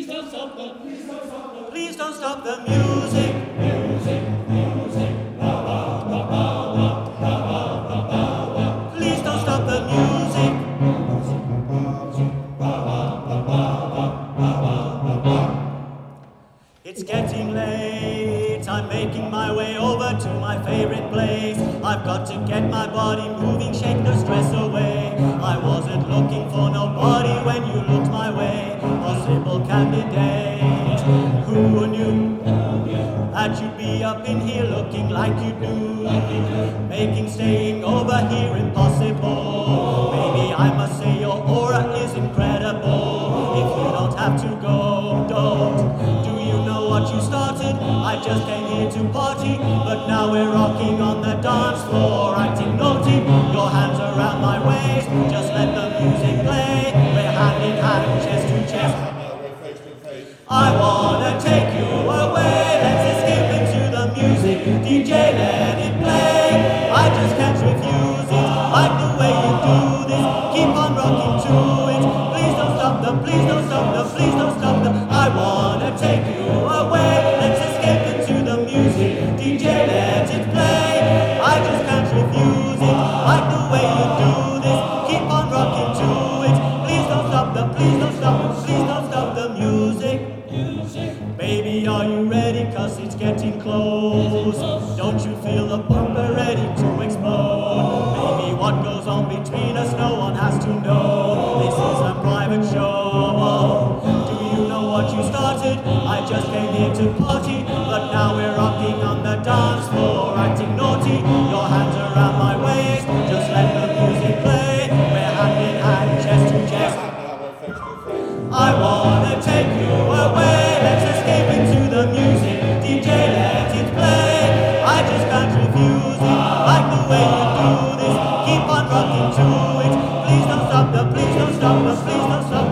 Please don't stop the music. Please don't stop the music. It's getting late, I'm making my way over to my favorite place. I've got to get my body moving, shake the stress away. I wasn't looking for nobody when you looked my way. Possible candidate, who knew that you'd be up in here looking like you do, making staying over here impossible. Maybe I must say your aura is incredible. If you don't have to go, don't. Do you know what you started? I just came here to party, but now we're rocking on the dance floor, acting naughty. Your hands around my waist, just let the music play. We're hand in hand, chest to chest. I wanna take you away, let's escape into the music. DJ, let it play. I just can't refuse it, like the way you do this. Keep on rocking to it. Please don't stop the, please don't stop the, please don't stop the. I wanna take you away, let's escape into the music. DJ, let it play. I just can't refuse it, like the way you do this. Keep on rocking to it. Please don't stop the, please don't stop the, please don't stop the music. Baby, are you ready? Cause it's getting close. Don't you feel the bumper ready to explode? Baby, what goes on between us, no one has to know. This is a private show. Do you know what you started? I just came here to party, but now we're rocking on the dance floor, acting naughty. Your hands around my waist, just let the music play. We're hand in hand, chest to chest. I wanna take you away, let's escape into the music. DJ, let it play. I just can't refuse it, like the way you do this. Keep on rocking to it. Please don't stop the, please don't stop the, please don't stop